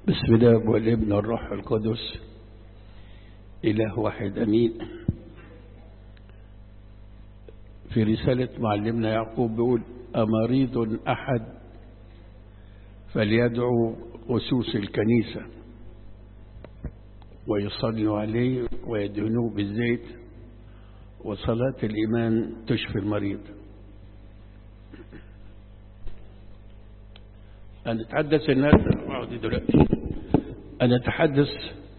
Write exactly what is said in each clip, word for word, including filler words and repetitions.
بسم الله والابن والروح القدس إله واحد أمين. في رسالة معلمنا يعقوب بيقول: أمريض أحد فليدعو أسوس الكنيسة ويصلوا عليه ويدهنوه بالزيت، وصلاة الإيمان تشفي المريض. أنا أتحدث الناس دلوقتي أنا أتحدث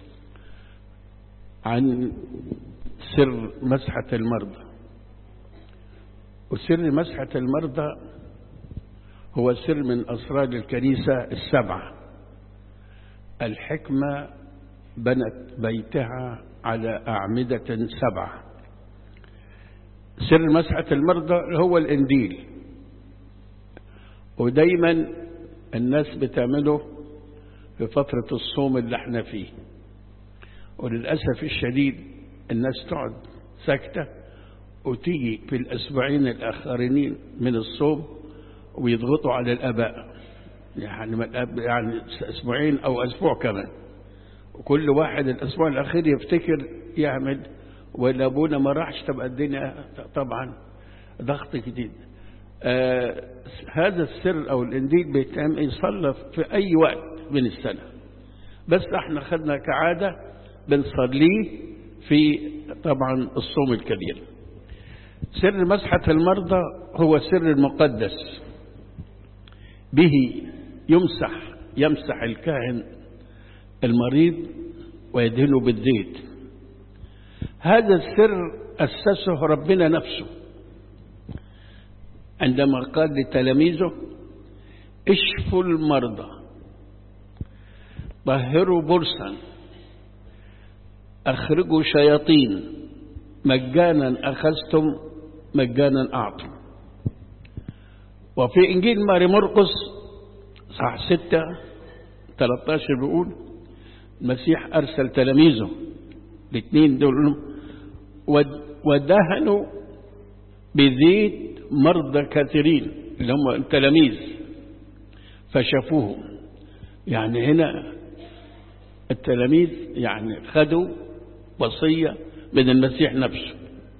عن سر مسحة المرضى. وسر مسحة المرضى هو سر من أسرار الكنيسة السبعة. الحكمة بنت بيتها على أعمدة سبعة. سر مسحة المرضى هو الإنديل، ودايما الناس بتعمله في فترة الصوم اللي احنا فيه، وللأسف الشديد الناس تقعد ساكتة وتيجي في الأسبوعين الآخرين من الصوم ويضغطوا على الآباء، يعني يعني أسبوعين أو أسبوع كمان، وكل واحد الأسبوع الأخير يفتكر يعمل، ولا أبونا ما راحش تبقى الدنيا طبعا ضغط جديد. آه هذا السر أو الإنديل بيتعمل يصلى في أي وقت من السنة، بس احنا خدنا كعادة بنصليه في طبعا الصوم الكبير. سر مسحة المرضى هو سر المقدس، به يمسح يمسح الكاهن المريض ويدهنه بالزيت. هذا السر أسسه ربنا نفسه عندما قال لتلاميذه: اشفوا المرضى، طهروا برصا، أخرجوا شياطين، مجانا أخذتم مجانا أعطوا. وفي إنجيل ماري مرقس صح ستة ثلاثة عشر بيقول: المسيح أرسل تلاميذه الاثنين دول ودهنوا بزيت مرضى كثيرين اللي هم التلاميذ فشافوهم. يعني هنا التلاميذ يعني خدوا وصية من المسيح نفسه.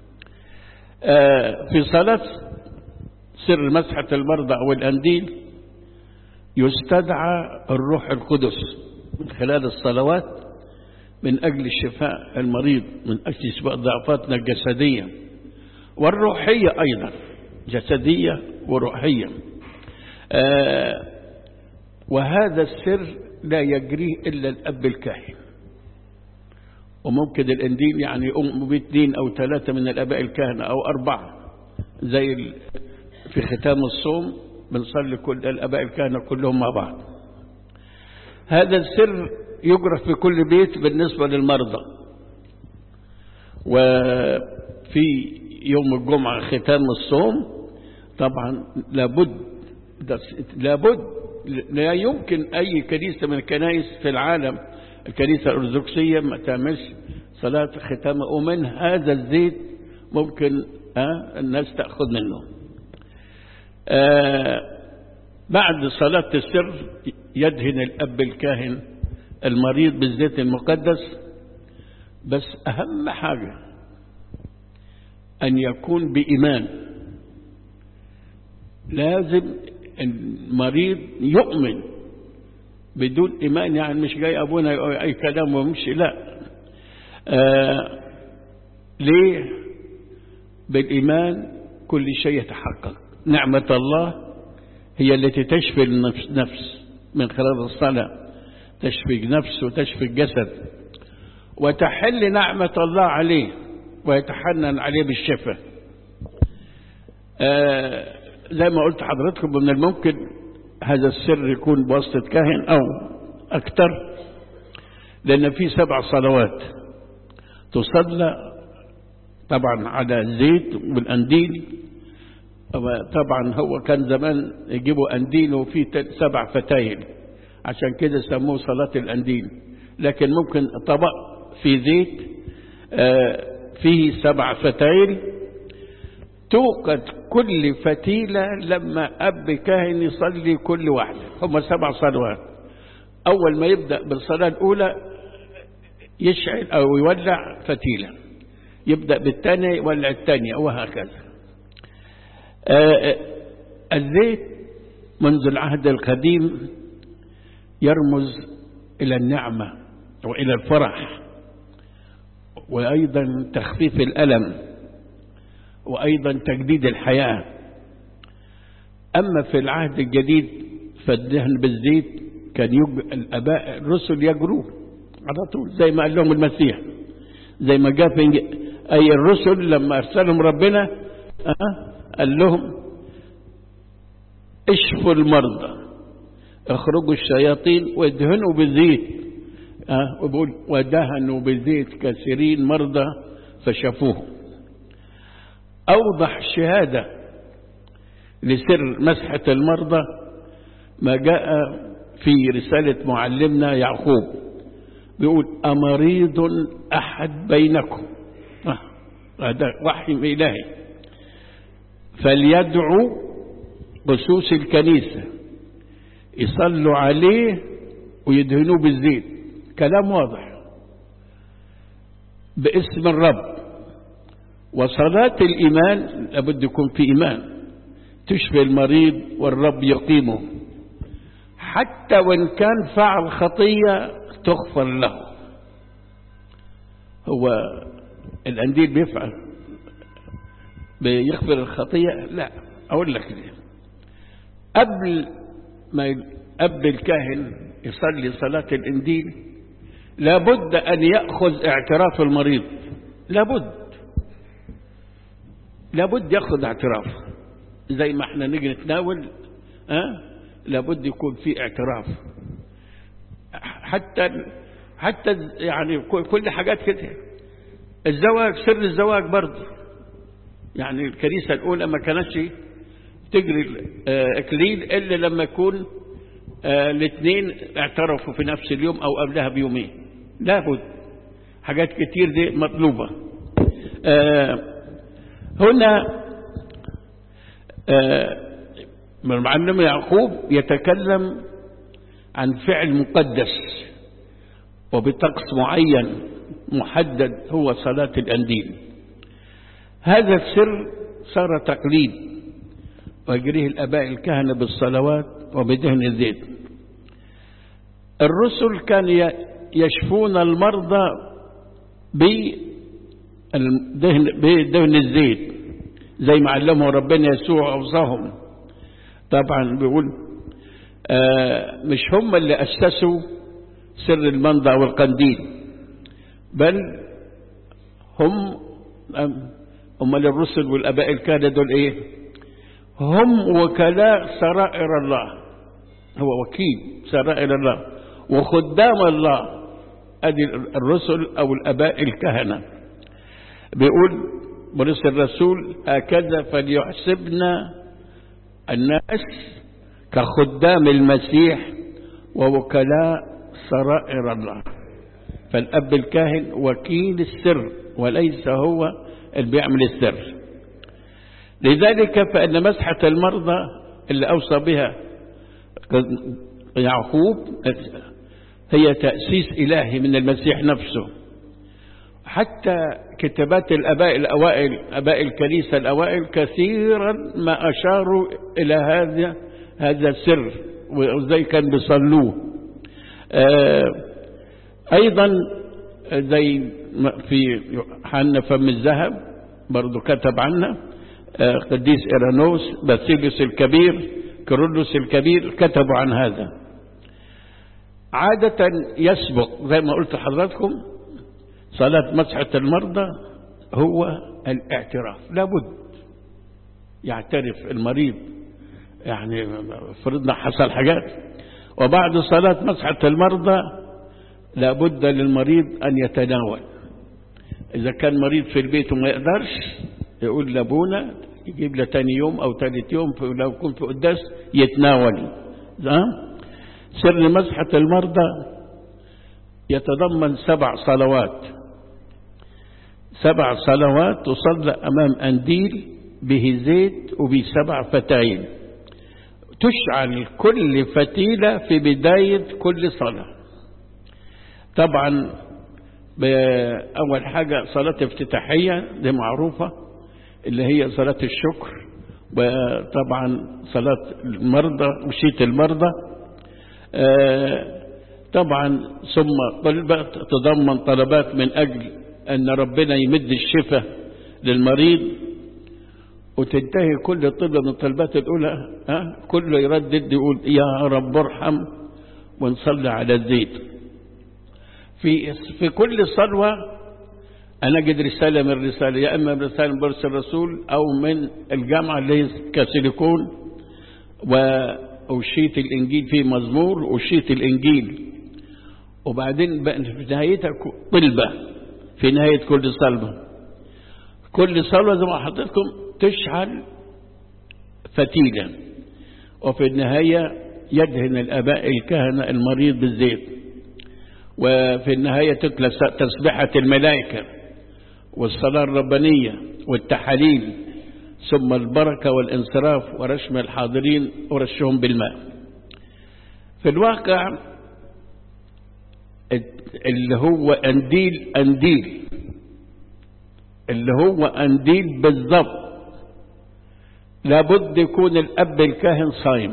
آه في صلاة سر مسحة المرضى أو الأنديل يستدعى الروح القدس من خلال الصلوات من أجل الشفاء المريض، من أجل شفاء ضعفاتنا الجسدية والروحية أيضا، جسدية وروحية. آه وهذا السر لا يجريه إلا الأب الكاهن، وممكن الإنديل يعني يقوم باثنين أو ثلاثة من الآباء الكهنة أو أربعة، زي في ختام الصوم بنصلي كل الآباء الكهنة كلهم مع بعض. هذا السر يجرى في كل بيت بالنسبة للمرضى. وفي يوم الجمعة ختام الصوم طبعا لابد لابد لا يمكن أي كنيسة من الكنائس في العالم، الكنيسة الأرثوذكسية ما تعملش صلاة ختام، ومن هذا الزيت ممكن آه الناس تأخذ منه. آه بعد صلاة السر يدهن الأب الكاهن المريض بالزيت المقدس، بس أهم حاجة أن يكون بإيمان. لازم المريض يؤمن. بدون إيمان يعني مش جاي أبونا أي كلام ومشي، لا. آه ليه؟ بالإيمان كل شيء يتحقق. نعمة الله هي التي تشفي النفس من خلال الصلاة، تشفي النفس وتشفي الجسد، وتحل نعمة الله عليه ويتحنن عليه بالشفاء. آه زي ما قلت حضرتكم، من الممكن هذا السر يكون بواسطة كاهن أو أكثر، لأن في سبع صلوات تصلى طبعا على الزيت والأنديل. طبعا هو كان زمان يجيبوا أنديل وفيه سبع فتايل، عشان كده سموه صلاة الأنديل. لكن ممكن طبق في زيت فيه سبع فتايل، توقد كل فتيلة لما أب كاهن يصلي كل واحدة. هم سبع صلوات، أول ما يبدأ بالصلاة الأولى يشعل أو يولع فتيلة، يبدأ بالثانية يولع الثانية وهكذا. الزيت منذ العهد القديم يرمز إلى النعمة وإلى الفرح، وأيضا تخفيف الألم، وأيضا تجديد الحياة. أما في العهد الجديد فالدهن بالزيت كان يج... الآباء الرسل يجروه على طول زي ما قال لهم المسيح، زي ما جاء في أي الرسل لما أرسلهم ربنا أه؟ قال لهم اشفوا المرضى، اخرجوا الشياطين وادهنوا بالزيت، أه؟ وبقول ودهنوا بالزيت كثيرين مرضى فشفوه. أوضح شهادة لسر مسحة المرضى ما جاء في رسالة معلمنا يعقوب، بيقول أمريض أحد بينكم، هذا وحي إلهي، فليدعو بسوس الكنيسة يصلوا عليه ويدهنوه بالزيت. كلام واضح باسم الرب. وصلاة الإيمان لابد يكون في إيمان تشفي المريض والرب يقيمه، حتى وإن كان فعل خطية تغفر له. هو القنديل بيفعل بيغفر الخطية؟ لا، أقول لك ليه. قبل ما قبل الكاهن يصلي صلاة القنديل لابد أن يأخذ اعتراف المريض، لابد لابد يأخذ اعتراف، زي ما احنا نيجي نتناول أه؟ لابد يكون في اعتراف. حتى حتى يعني كل حاجات كده. الزواج، سر الزواج برضه، يعني الكنيسة الأولى ما كانتش تجري الإكليل إلا لما يكون الاثنين اعترفوا في نفس اليوم أو قبلها بيومين. لابد حاجات كتير دي مطلوبة. هنا المعلم يعقوب يتكلم عن فعل مقدس وبطقس معين محدد هو صلاة القنديل. هذا السر صار تقليد ويجريه الآباء الكهنة بالصلوات وبدهن الزيت. الرسل كانوا يشفون المرضى بدهن الزيت زي ما علمه ربنا يسوع أوصاهم. طبعا بيقول آه مش هم اللي أسسوا سر المنضع والقنديل، بل هم هم الرسل والآباء الكهنة دول إيه؟ هم وكلاء سرائر الله، هو وكيل سرائر الله وخدام الله، أدي الرسل أو الآباء الكهنة. بيقول بولس الرسول هكذا فليحسبنا الناس كخدام المسيح ووكلاء سرائر الله. فالأب الكاهن وكيل السر وليس هو اللي بيعمل السر. لذلك فإن مسحة المرضى اللي أوصى بها يعقوب هي تأسيس إلهي من المسيح نفسه. حتى كتابات الآباء الأوائل، آباء الكنيسة الأوائل كثيرا ما أشاروا إلى هذا هذا السر وزي كان بيصلوه. أيضا زي في حنا فم الذهب برضو كتب عنه قديس إيرانوس، باسيليوس الكبير، كيرلس الكبير، كتبوا عن هذا. عادة يسبق زي ما قلت لحضراتكم صلاة مسحة المرضى هو الاعتراف. لابد يعترف المريض، يعني فرضنا حصل حاجات. وبعد صلاة مسحة المرضى لابد للمريض أن يتناول. إذا كان مريض في البيت وما يقدرش يقول لابونا يجيب له تاني يوم أو ثالث يوم لو يكون في قداس يتناول. سر مسحة المرضى يتضمن سبع صلوات، سبع صلوات تصلى أمام قنديل به زيت وبسبع فتايل تشعل كل فتيلة في بداية كل صلاة. طبعا بأول حاجة صلاة افتتاحية دي معروفة اللي هي صلاة الشكر، وطبعا صلاة المرضى وشيت المرضى. طبعا ثم طلبة تضمن طلبات من أجل أن ربنا يمد الشفاء للمريض، وتنتهي كل طلبة من الطلبات الأولى ها كله يردد يقول يا رب ارحم ونصلي على الزيت. في في كل صلوة أنا أجد رسالة من الرسالة، يا إما رسالة من برس الرسول أو من الجامعة اللي هي كاسيليكون، وشيت الإنجيل في مزمور وشيت الإنجيل، وبعدين في نهايتها طلبة في نهاية كل صلوة. كل صلوة زي ما حضرتكم تشعل فتيلة، وفي النهاية يدهن الآباء الكهنة المريض بالزيت، وفي النهاية تتلى تسبحة الملائكة والصلاة الربانية والتحاليل، ثم البركة والانصراف ورشم الحاضرين ورشهم بالماء. في الواقع اللي هو أنديل أنديل اللي هو أنديل بالضبط لابد يكون الأب الكاهن صايم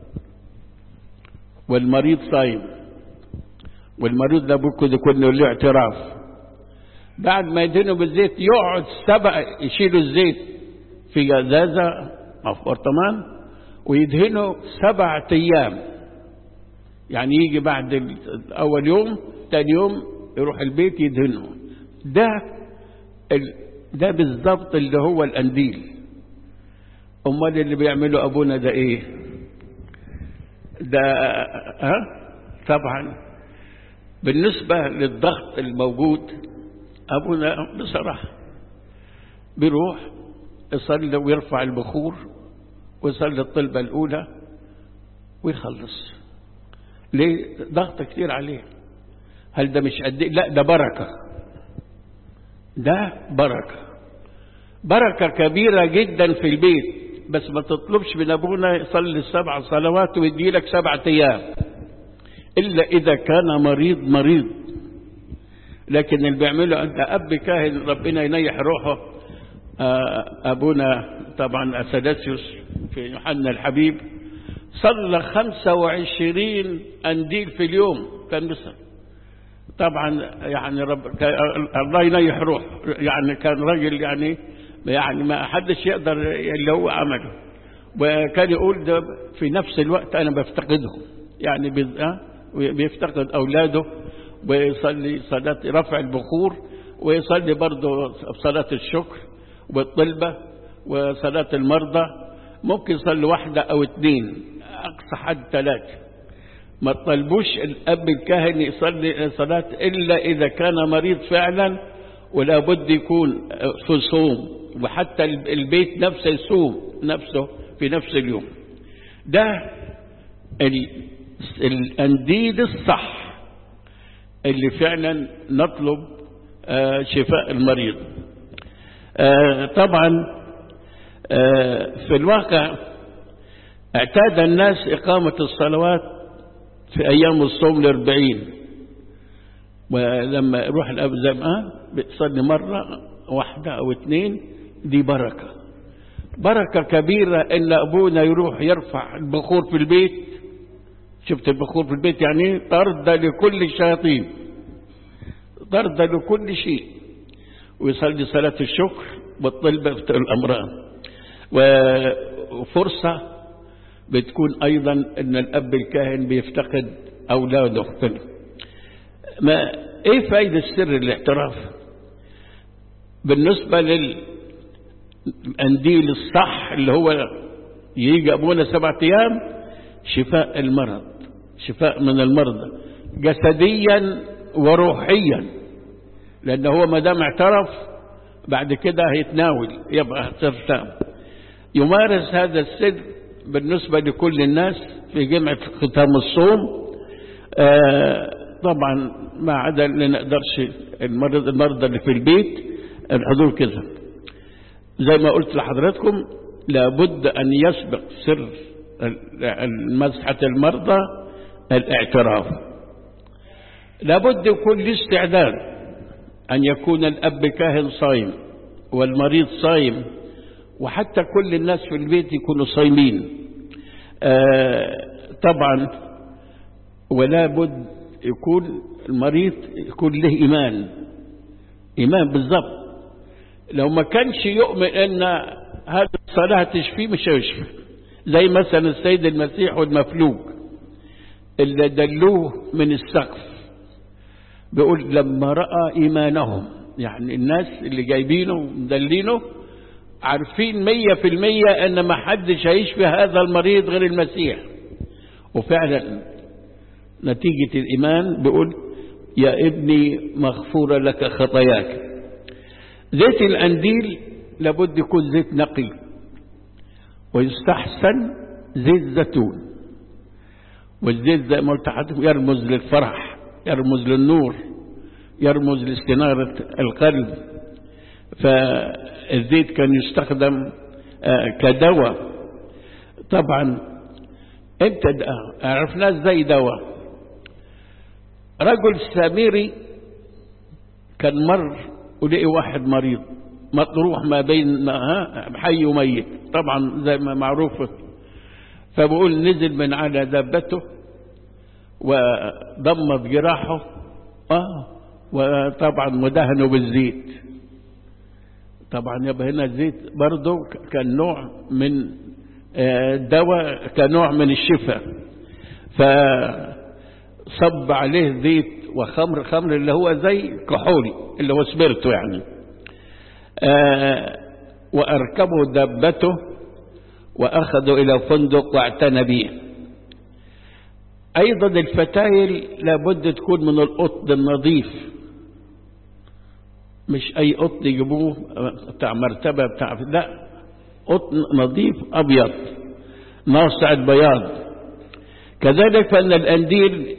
والمريض صايم، والمريض لابد يكون له اعتراف. بعد ما يدهنوا بالزيت يقعد سبع يشيلوا الزيت في جزازة أو في برطمان ويدهنوا سبع أيام، يعني يجي بعد أول يوم ثاني يوم يروح البيت يدهنوا. ده ده بالضبط اللي هو الأنديل. أمال اللي بيعمله أبونا ده إيه؟ ده ها طبعا بالنسبة للضغط الموجود أبونا بصراحة بيروح يصلي ويرفع البخور ويصلي الطلبة الأولى ويخلص. ليه؟ ضغط كتير عليه. هل ده مش قد؟ لا، ده بركة، ده بركة بركة كبيرة جدا في البيت. بس ما تطلبش من أبونا يصلي السبع صلوات ويدي لك سبعة أيام إلا إذا كان مريض مريض. لكن اللي بيعمله أنت أب كاهن ربنا ينيح روحه، أبونا طبعا أثناسيوس في يوحنا الحبيب صلى خمسة وعشرين أنديل في اليوم كان بيصلي. طبعا يعني رب الله ينيح روح، يعني كان راجل يعني يعني ما حدش يقدر اللي هو عمله. وكان يقول ده في نفس الوقت أنا بفتقدهم، يعني بيفتقد أولاده ويصلي صلاة رفع البخور ويصلي برضه صلاة الشكر والطلبة وصلاة المرضى. ممكن يصلي واحدة أو اثنين، أقصى حد ثلاثة. ما تطلبوش الأب الكاهن يصلي صلاة إلا إذا كان مريض فعلا، ولا بد يكون في صوم، وحتى البيت نفسه يصوم نفسه في نفس اليوم. ده الأنديل الصح اللي فعلا نطلب شفاء المريض. طبعا في الواقع اعتاد الناس إقامة الصلوات في أيام الصوم الأربعين، ولما يروح الأب زي ما بيصلي مرة واحدة أو اثنين، دي بركة بركة كبيرة إن أبونا يروح يرفع البخور في البيت. شفت البخور في البيت يعني طرد لكل الشياطين، طرد لكل شيء، ويصلي صلاة الشكر والطلبة في الأمراض. وفرصة بتكون أيضا أن الأب الكاهن بيفتقد أولاده. ما إيه فايدة سر الاعتراف بالنسبة للأنديل الصح اللي هو يجي أبونا سبعة أيام؟ شفاء المرض، شفاء من المرضى جسديا وروحيا، لأنه هو ما دام اعترف بعد كده هيتناول يبقى ترتام. يمارس هذا السر بالنسبة لكل الناس في جمعة ختام الصوم. آه طبعا ما عدا اللي نقدرش المرض المرضى اللي في البيت الحضور كذا. زي ما قلت لحضراتكم لابد أن يسبق سر مسحة المرضى الاعتراف. لابد يكون له استعداد أن يكون الأب كاهن صايم والمريض صايم، وحتى كل الناس في البيت يكونوا صايمين. آه طبعا ولا بد يكون المريض يكون له إيمان، إيمان بالضبط. لو ما كانش يؤمن أن هذه الصلاة تشفيه مش هيشفي. زي مثلا السيد المسيح والمفلوج اللي دلوه من السقف، بيقول لما رأى إيمانهم، يعني الناس اللي جايبينه مدلينه عارفين مية في المية أن ما حدش هيشفي هذا المريض غير المسيح، وفعلا نتيجة الإيمان بيقول يا ابني مغفورة لك خطاياك. زيت الأنديل لابد يكون زيت نقي، ويستحسن زيت زيتون. والزيت زي ما قلت لحضرتك يرمز للفرح، يرمز للنور، يرمز لاستنارة القلب. فالزيت كان يستخدم كدواء. طبعا انت عرفناه ازاي دواء. رجل سامري كان مر ولقي واحد مريض مطروح ما بين حي وميت، طبعا زي ما معروف. فبقول نزل من على دابته وضمت جراحه اه وطبعا مدهنه بالزيت. طبعا يبقى هنا الزيت برضه كان نوع من الدواء، كنوع من الشفاء. فصب عليه زيت وخمر، خمر اللي هو زي كحولي اللي هو سبيرتو يعني. آه وأركبوا دابته وأخذوا إلى فندق واعتنى به. أيضا الفتايل لابد تكون من القطن النظيف، مش أي قطن يجيبوه بتاع مرتبة بتاع، لا، قطن نظيف أبيض ناصع البياض. كذلك فإن الأنديل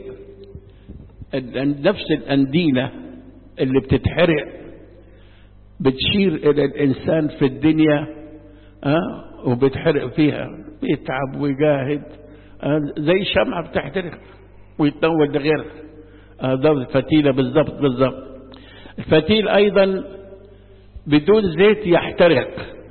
نفس الأنديلة اللي بتتحرق بتشير إلى الإنسان في الدنيا أه؟ وبتحرق فيها، بيتعب ويجاهد أه؟ زي شمعة بتحترق ويتنول لغيرها. أه ده الفتيلة بالضبط بالضبط. الفتيل أيضا بدون زيت يحترق،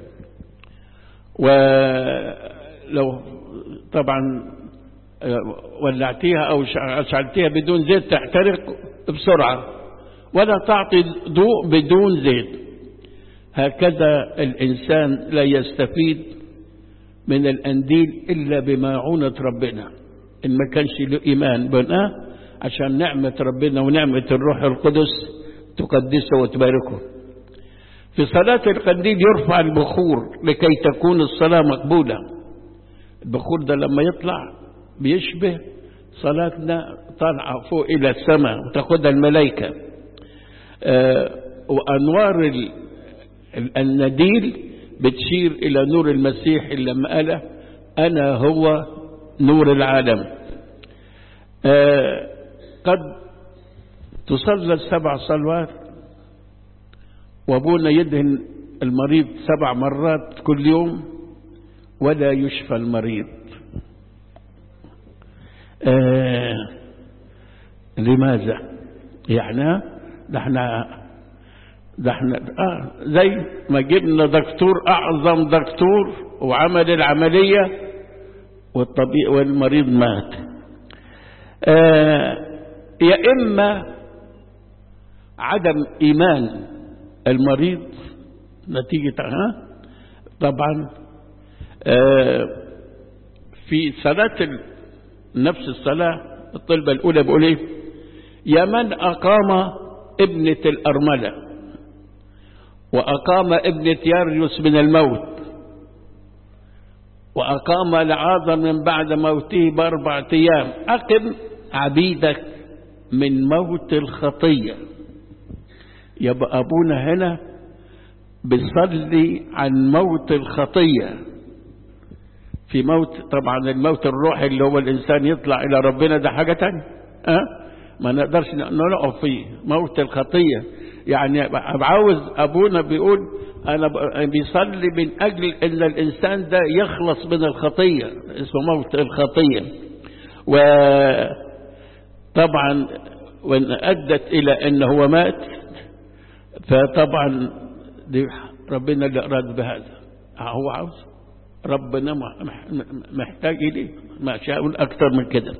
ولو طبعا ولعتيها أو شعلتيها بدون زيت تحترق بسرعة، ولا تعطي ضوء بدون زيت. هكذا الإنسان لا يستفيد من الأنديل إلا بمعونة ربنا، إن ما كانش له إيمان بناه عشان نعمة ربنا ونعمة الروح القدس تقدسه وتباركه. في صلاة القنديل يرفع البخور لكي تكون الصلاة مقبولة. البخور ده لما يطلع بيشبه صلاتنا طالعة فوق إلى السماء وتاخدها الملائكة. آه وأنوار النديل بتشير إلى نور المسيح اللي لما قال أنا هو نور العالم. آه قد تصلى السبع صلوات وابونا يدهن المريض سبع مرات كل يوم ولا يشفى المريض. آه لماذا؟ يعني ده احنا ده احنا آه زي ما جبنا دكتور اعظم دكتور وعمل العملية والطبيب والمريض مات. آه يا اما عدم ايمان المريض نتيجة ها طبعا آه في صلاة نفس الصلاة الطلبة الأولى بيقول إيه؟ يا من أقام ابنة الأرملة وأقام ابنة ياريوس من الموت وأقام لعازر من بعد موته بأربعة أيام، أقم عبيدك من موت الخطية. يبقى أبونا هنا بيصلي عن موت الخطية. في موت طبعا الموت الروحي اللي هو الإنسان يطلع إلى ربنا ده حاجة تانية أه؟ ما نقدرش نقف فيه. موت الخطية يعني عاوز أبونا بيقول أنا بيصلي من أجل أن الإنسان ده يخلص من الخطية، اسمه موت الخطية. وطبعا وإن أدت إلى أنه هو مات، فطبعا دي ربنا اللي أراد بهذا، هو عاوز، ربنا محتاج إليه، ما شاء أكثر من كده.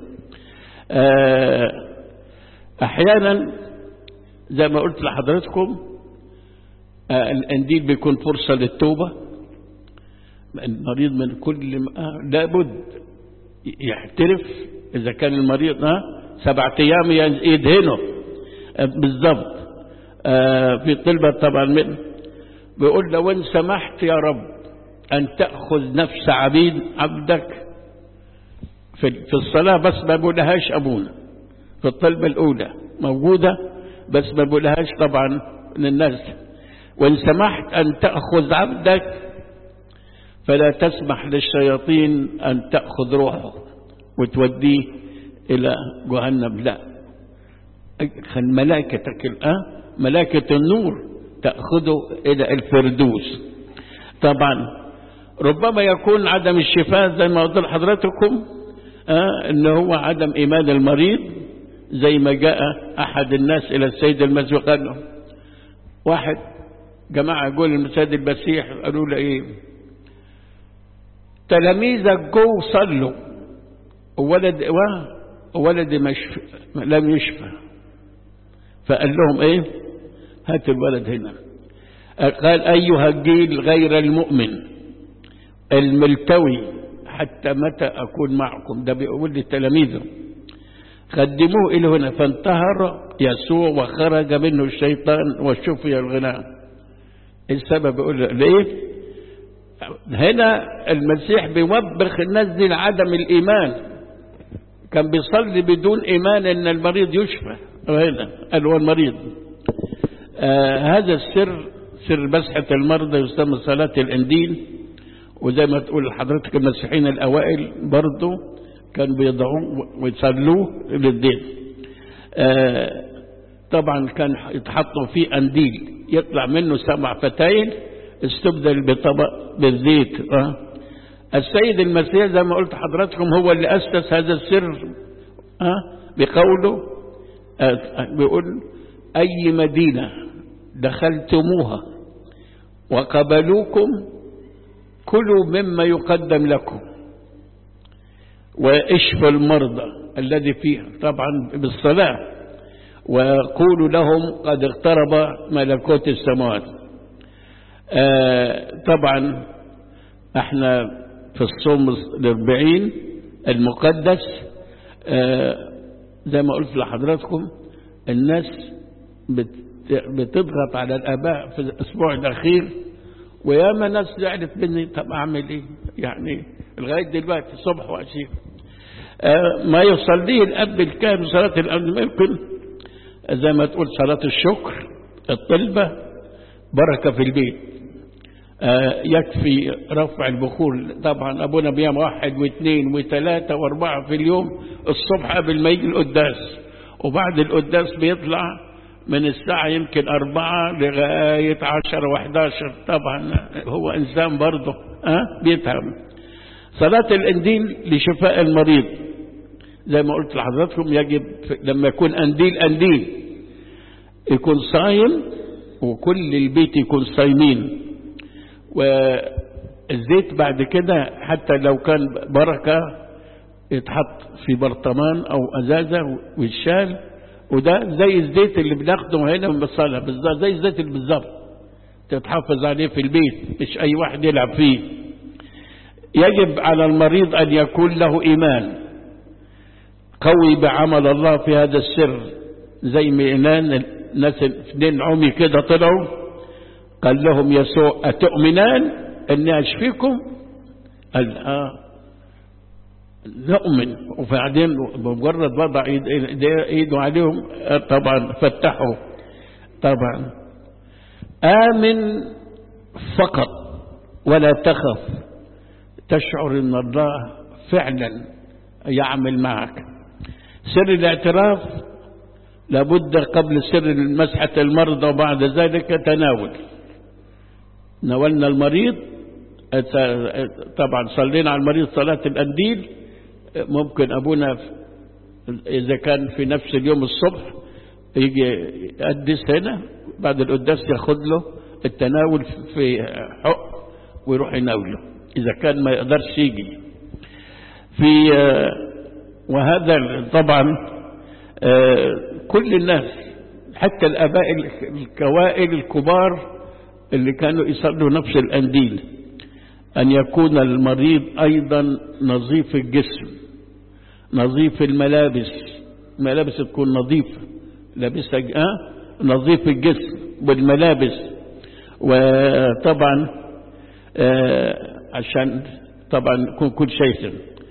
أحيانا زي ما قلت لحضرتكم القنديل بيكون فرصة للتوبة. المريض من كل لابد يحترف، إذا كان المريض سبعة أيام يدهنه بالضبط. في طلبة طبعا من بيقول لو إن سمحت يا رب أن تأخذ نفس عبيد عبدك في الصلاة، بس ما بقولهاش أبونا في الطلبة الأولى موجودة، بس ما بقولهاش طبعا للناس. وإن سمحت أن تأخذ عبدك فلا تسمح للشياطين أن تأخذ روحه وتوديه إلى جهنم، لا، خل ملائكتك الآن ملائكة النور تأخذه إلى الفردوس. طبعا ربما يكون عدم الشفاء زي ما قلت لحضراتكم آه إنه هو عدم إيمان المريض، زي ما جاء أحد الناس إلى السيد المسيح وقال له، واحد جماعة يقول السيد المسيح قالوا له إيه، تلاميذك جو صلوا وولد وولد مشف... لم يشفى، فقال لهم إيه، هات الولد هنا. قال أيها الجيل غير المؤمن الملتوي حتى متى أكون معكم؟ ده بيقول لتلاميذه، قدموه إلى هنا. فانتهر يسوع وخرج منه الشيطان وشفي الغناء. السبب يقول ليه هنا المسيح بيوبخ الناس دي لعدم الإيمان، كان بيصلي بدون إيمان إن المريض يشفى. هنا قال هو المريض. آه هذا السر، سر مسحة المرضى، يسمى صلاة القنديل. وزي ما تقول حضرتك المسيحيين الأوائل برضو كان بيضعوه ويصلوه للدين. آه طبعا كان يتحطوا فيه قنديل يطلع منه سبع فتايل استبدل بطبق بالزيت. آه السيد المسيح زي ما قلت حضراتكم هو اللي أسس هذا السر آه بقوله آه بيقول أي مدينة دخلتموها وقبلوكم كلوا مما يقدم لكم واشفوا المرضى الذي فيها، طبعا بالصلاة، وقولوا لهم قد اقترب ملكوت السماوات. آه طبعا احنا في الصوم الأربعين المقدس آه زي ما قلت لحضراتكم الناس بتضغط على الآباء في الأسبوع الأخير، وياما ناس زعلت مني. طب أعمل إيه يعني لغاية دلوقتي صبح وعشية آه ما يصليه الأب الكاهن صلاة الأب ممكن زي ما تقول صلاة الشكر الطلبة بركة في البيت. آه يكفي رفع البخور. طبعا أبونا بيعمل واحد واثنين وثلاثة واربعة في اليوم، الصبح قبل ما يجي القداس، وبعد القداس بيطلع من الساعة يمكن أربعة لغاية عشرة وحداشر. طبعا هو إنسان برضه أه؟ بيتعب. صلاة القنديل لشفاء المريض زي ما قلت لحضراتكم، يجب لما يكون قنديل قنديل يكون صايم وكل البيت يكون صايمين، والزيت بعد كده حتى لو كان بركة يتحط في برطمان أو أزازة ويتشال، وده زي الزيت اللي بناخده هنا من الصلاة بالظبط، زي الزيت اللي بالظبط تتحافظ عليه في البيت، مش أي واحد يلعب فيه. يجب على المريض أن يكون له إيمان قوي بعمل الله في هذا السر، زي ما إيمان ناس اثنين عمي كده طلعوا قال لهم يسوع أتؤمنان أني أشفيكم؟ قال آه نؤمن. وبعدين بمجرد وضع ايده عليهم طبعا فتحوا. طبعا آمن فقط ولا تخف، تشعر ان الله فعلا يعمل معك. سر الاعتراف لابد قبل سر مسحة المرضى وبعد ذلك تناول. ناولنا المريض، طبعا صلينا على المريض صلاة القنديل. ممكن أبونا إذا كان في نفس اليوم الصبح يجي يقدس هنا، بعد القداس ياخد له التناول في حق ويروح يناوله إذا كان ما يقدرش يجي في. وهذا طبعا كل الناس حتى الآباء الكوائل الكبار اللي كانوا يصلوا نفس القنديل، أن يكون المريض أيضا نظيف الجسم، نظيف الملابس، ملابس تكون نظيفة، لابسها أه؟ نظيف الجسم والملابس. وطبعا آه عشان طبعا يكون كل شيء.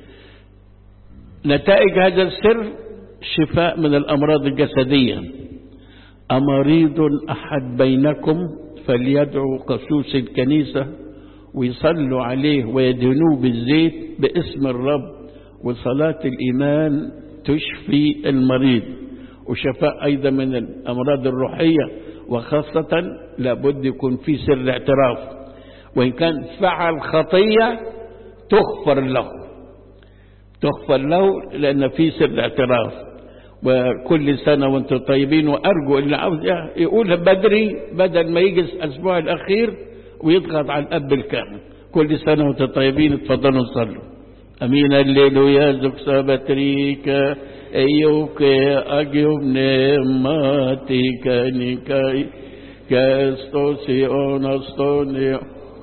نتائج هذا السر شفاء من الأمراض الجسدية. أمريض أحد بينكم فليدعو قسوس الكنيسة ويصلوا عليه ويدهنوه بالزيت باسم الرب، وصلاة الإيمان تشفي المريض. وشفاء أيضا من الأمراض الروحية، وخاصة لابد يكون في سر اعتراف، وإن كان فعل خطية تغفر له، تغفر له لأن في سر اعتراف. وكل سنة وانتم طيبين، وأرجو اللي عاوز يقولها بدري بدل ما يجي الأسبوع الأخير ويضغط على الأب الكامل. كل سنة وانتم طيبين، اتفضلوا نصلوا. أمين الليلويا زوك سابتريك أيوك أجيب نعمتك نكاي كاستوسي أونستوني